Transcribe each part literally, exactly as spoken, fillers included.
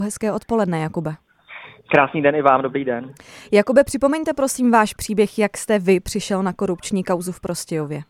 Hezké odpoledne, Jakube. Krásný den i vám, dobrý den. Jakube, připomeňte prosím váš příběh, jak jste vy přišel na korupční kauzu v Prostějově.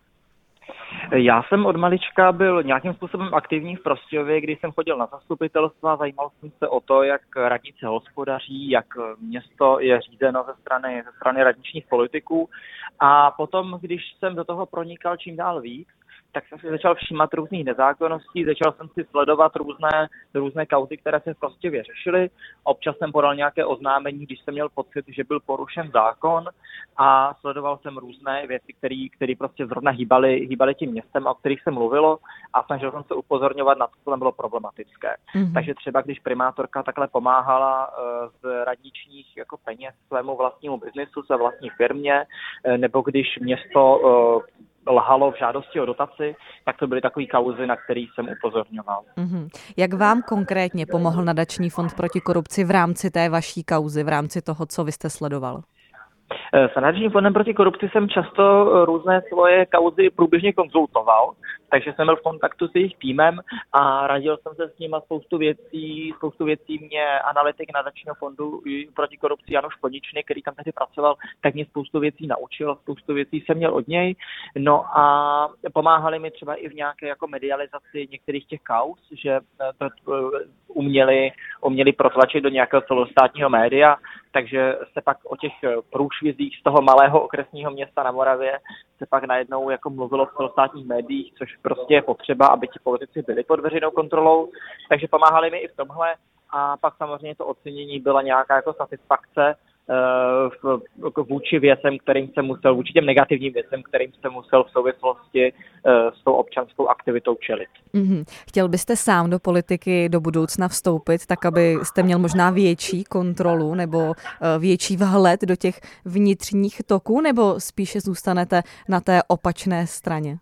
Já jsem od malička byl nějakým způsobem aktivní v Prostějově, když jsem chodil na zastupitelstva, zajímal jsem se o to, jak radnice hospodaří, jak město je řízeno ze strany, ze strany radničních politiků. A potom, když jsem do toho pronikal čím dál víc, tak jsem si začal všímat různých nezákonností, začal jsem si sledovat různé, různé kauzy, které se v Prostějově řešily. Občas jsem podal nějaké oznámení, když jsem měl pocit, že byl porušen zákon, a sledoval jsem různé věci, které prostě zrovna hýbaly, hýbaly tím městem, o kterých se mluvilo, a snažil jsem se upozorňovat na to, co tam bylo problematické. Mm-hmm. Takže třeba když primátorka takhle pomáhala z radničních jako peněz svému vlastnímu biznesu, své vlastní firmě, nebo když město lhalo v žádosti o dotaci, tak to byly takové kauzy, na které jsem upozorňoval. Mm-hmm. Jak vám konkrétně pomohl Nadační fond proti korupci v rámci té vaší kauzy, v rámci toho, co vy jste sledoval? S Nadačním fondem proti korupci jsem často různé svoje kauzy průběžně konzultoval, takže jsem byl v kontaktu s jejich týmem a radil jsem se s nimi spoustu věcí. Spoustu věcí mě analytik Nadačního fondu proti korupci Januš Koničný, který tam tehdy pracoval, tak mě spoustu věcí naučil, spoustu věcí jsem měl od něj. No a pomáhali mi třeba i v nějaké jako medializaci některých těch kauz, že to uměli, uměli protlačit do nějakého celostátního média, takže se pak o těch průšvizích z toho malého okresního města na Moravě se pak najednou jako mluvilo v celostátních médiích, což prostě je potřeba, aby ti politici byli pod veřejnou kontrolou. Takže pomáhali mi i v tomhle, a pak samozřejmě to ocenění byla nějaká jako satisfakce uh, vůči věcem, kterým se musel, vůči těm negativním věcem, kterým se musel v souvislosti uh, s tou občanskou aktivitou čelit. Mm-hmm. Chtěl byste sám do politiky do budoucna vstoupit, tak abyste měl možná větší kontrolu nebo uh, větší vhled do těch vnitřních toků, nebo spíše zůstanete na té opačné straně?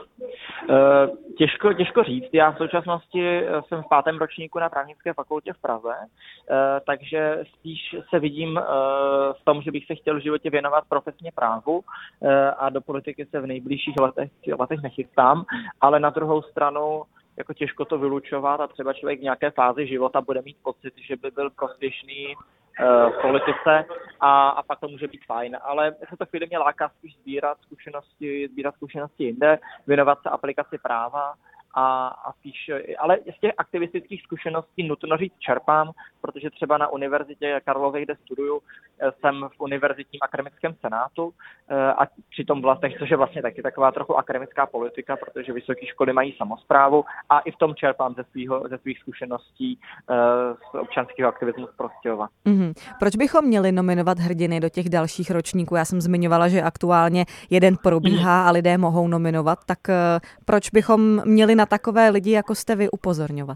Uh, těžko, těžko říct. Já v současnosti jsem v pátém ročníku na právnické fakultě v Praze, uh, takže spíš se vidím uh, v tom, že bych se chtěl v životě věnovat profesně právu, uh, a do politiky se v nejbližších letech, letech nechystám, ale na druhou stranu jako těžko to vylučovat a třeba člověk v nějaké fázi života bude mít pocit, že by byl prospěšný v politice, a, a pak to může být fajn, ale v této chvíli mě láká spíš sbírat zkušenosti, sbírat zkušenosti jinde, věnovat se aplikaci práva a, a spíš, ale z těch aktivistických zkušeností nutno říct čerpám, protože třeba na univerzitě Karlově, kde studuju, jsem v univerzitním akademickém senátu, a přitom vlastně, což je vlastně taky taková trochu akademická politika, protože vysoké školy mají samosprávu, a i v tom čerpám ze, svýho, ze svých zkušeností z občanského aktivismu z Prostějova. Mm-hmm. Proč bychom měli nominovat hrdiny do těch dalších ročníků? Já jsem zmiňovala, že aktuálně jeden probíhá a lidé mohou nominovat, tak proč bychom měli na takové lidi, jako jste vy, upozorňovat?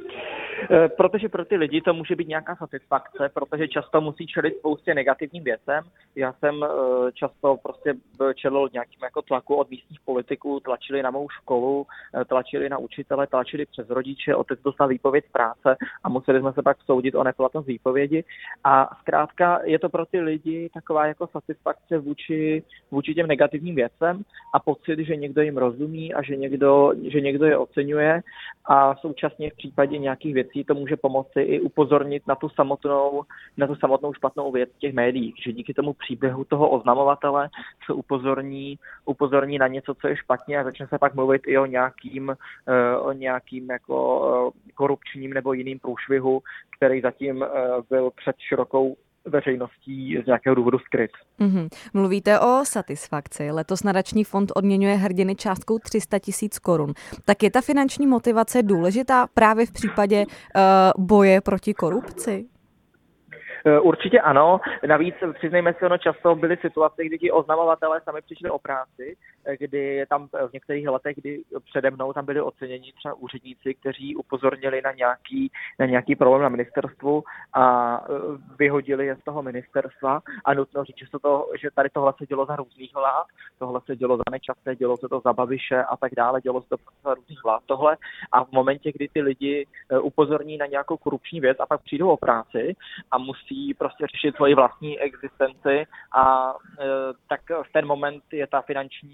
Protože pro ty lidi to může být nějaká satisfakce, protože často musí čelit spoustě negativním věcem. Já jsem často prostě čelil nějakým jako tlaku od místních politiků, tlačili na mou školu, tlačili na učitele, tlačili přes rodiče, otec dostal výpověď z práce a museli jsme se pak soudit o neplatnost výpovědi. A zkrátka je to pro ty lidi taková jako satisfakce vůči, vůči těm negativním věcem a pocit, že někdo jim rozumí a že někdo, že někdo je oceňuje, a současně v případě nějakých věcí to může pomoci i upozornit na tu samotnou, na tu samotnou špatnou věc těch médií, že díky tomu příběhu toho oznamovatele se upozorní, upozorní na něco, co je špatně, a začne se pak mluvit i o nějakým, o nějakým jako korupčním nebo jiným průšvihu, který zatím byl před širokou veřejností z nějakého důvodu skryt. Mm-hmm. Mluvíte o satisfakci. Letos Nadační fond odměňuje hrdiny částkou tři sta tisíc korun. Tak je ta finanční motivace důležitá právě v případě uh, boje proti korupci? Určitě ano. Navíc přiznejme si, ono často byly situace, kdy ti oznamovatelé sami přišli o práci, kdy tam v některých letech, kdy přede mnou tam byli oceněni třeba úředníci, kteří upozornili na nějaký, na nějaký problém na ministerstvu a vyhodili je z toho ministerstva. A nutno říct, že, se to, že tady tohle se dělo za různých vlád, tohle se dělo za Nečase, dělo se to za Babiše a tak dále, dělo se to za různých vlád tohle. A v momentě, kdy ty lidi upozorní na nějakou korupční věc a pak přijdou o práci a musí prostě řešit svoji vlastní existenci, a e, tak v ten moment je ta finanční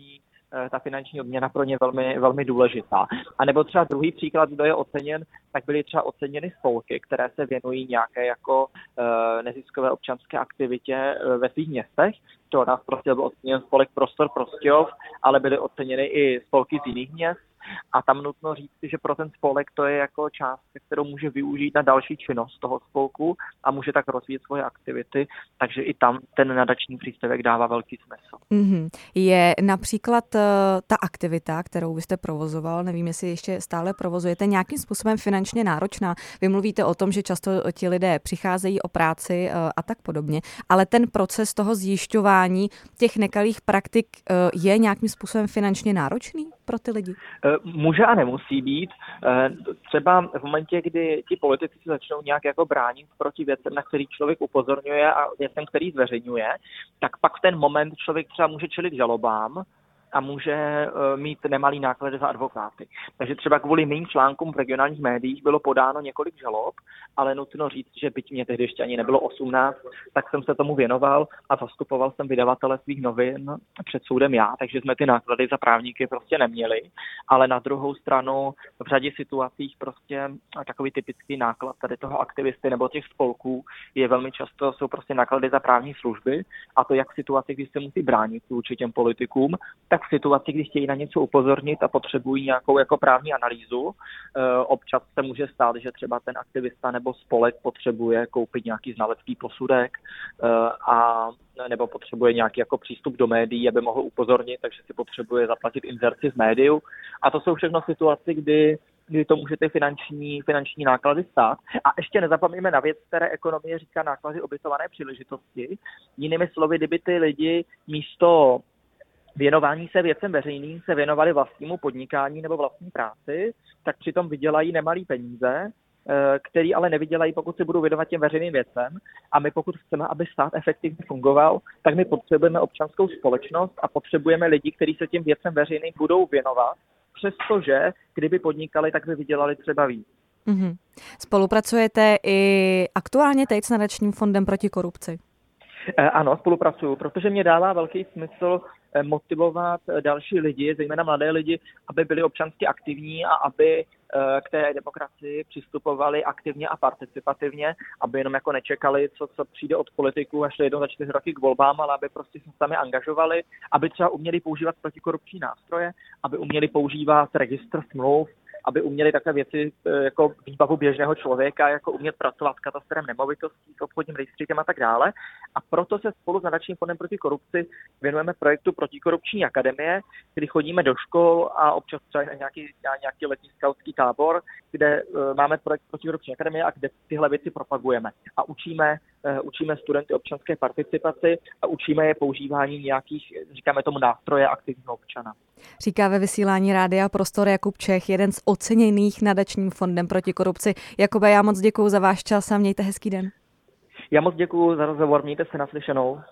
ta finanční odměna pro ně velmi, velmi důležitá. A nebo třeba druhý příklad, kdo je oceněn, tak byly třeba oceněny spolky, které se věnují nějaké jako neziskové občanské aktivitě ve svých městech. To nás prostě byl oceněn spolek Prostor Prostějov, ale byly oceněny i spolky z jiných měst. A tam nutno říct, že pro ten spolek to je jako částka, kterou může využít na další činnost toho spolku a může tak rozvíjet svoje aktivity, takže i tam ten nadační příspěvek dává velký smysl. Mm-hmm. Je například uh, ta aktivita, kterou vy jste provozoval, nevím, jestli ještě stále provozujete, nějakým způsobem finančně náročná. Vy mluvíte o tom, že často ti lidé přicházejí o práci uh, a tak podobně, ale ten proces toho zjišťování těch nekalých praktik uh, je nějakým způsobem finančně náročný pro ty lidi? Může a nemusí být. Třeba v momentě, kdy ti politici se začnou nějak jako bránit proti věcem, na který člověk upozorňuje a věcem, který zveřejňuje, tak pak v ten moment člověk třeba může čelit žalobám a může mít nemalý náklady za advokáty. Takže třeba kvůli mým článkům v regionálních médiích bylo podáno několik žalob, ale nutno říct, že byť mě tehdy ještě ani nebylo osmnáct, tak jsem se tomu věnoval a zastupoval jsem vydavatele svých novin před soudem já, takže jsme ty náklady za právníky prostě neměli, ale na druhou stranu v řadě situacích prostě takový typický náklad tady toho aktivisty nebo těch spolků je velmi často, jsou prostě náklady za právní služby, a to jak v situaci, kdy se musí bránit vůči těm politikům, tak v situaci, kdy chtějí na něco upozornit a potřebují nějakou jako právní analýzu. Občas se může stát, že třeba ten aktivista nebo spolek potřebuje koupit nějaký znalecký posudek a nebo potřebuje nějaký jako přístup do médií, aby mohl upozornit, takže si potřebuje zaplatit inzerci v médiu. A to jsou všechno situace, kdy kdy to může ty finanční, finanční náklady stát. A ještě nezapomeňme na věc, které ekonomie říká náklady obětované příležitosti. Jinými slovy, kdyby ty lidi místo věnování se věcem veřejným se věnovali vlastnímu podnikání nebo vlastní práci, tak přitom vydělají nemalý peníze, který ale nevydělají, pokud se budou věnovat těm veřejným věcem. A my pokud chceme, aby stát efektivně fungoval, tak my potřebujeme občanskou společnost a potřebujeme lidi, kteří se těm věcem veřejným budou věnovat, přestože kdyby podnikali, tak by vydělali třeba víc. Mm-hmm. Spolupracujete i aktuálně teď s nadačním fondem proti korupci? Ano, spolupracuju, protože mě dává velký smysl motivovat další lidi, zejména mladé lidi, aby byli občansky aktivní a aby k té demokracii přistupovali aktivně a participativně, aby jenom jako nečekali, co, co přijde od politiků a šli jednou za čtyři roky k volbám, ale aby prostě se sami angažovali, aby třeba uměli používat protikorupční nástroje, aby uměli používat registr smluv, aby uměli takové věci jako výbavu běžného člověka, jako umět pracovat s katastrem nemovitostí, s obchodním rejstříkem a tak dále. A proto se spolu s nadačním fondem proti korupci věnujeme projektu Protikorupční akademie, kdy chodíme do škol a občas třeba na nějaký, na nějaký letní skautský tábor, kde máme projekt Protikorupční akademie a kde tyhle věci propagujeme. A učíme, učíme studenty občanské participaci a učíme je používání nějakých, říkáme tomu, nástroje aktivního občana. Říká ve vysílání Rádia Prostor Jakub Čech, jeden z oceněných nadačním fondem proti korupci. Jakube, já moc děkuju za váš čas a mějte hezký den. Já moc děkuju za rozhovor, mějte se naslyšenou.